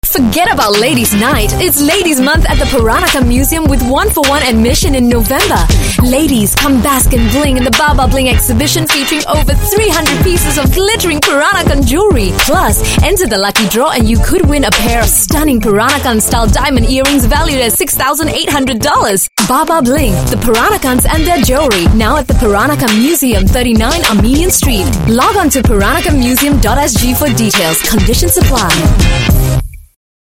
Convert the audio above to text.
Forget about Ladies Night. It's Ladies Month at the Peranakan Museum with 1-for-1 admission in November. Ladies, come bask and bling in the Baba Bling exhibition featuring over 300 pieces of glittering Peranakan jewelry. Plus, enter the lucky draw and you could win a pair of stunning Peranakan-style diamond earrings valued at $6,800. Baba Bling, the Peranakans and their jewelry. Now at the Peranakan Museum, 39 Armenian Street. Log on to peranakanmuseum.sg for details. Conditions apply.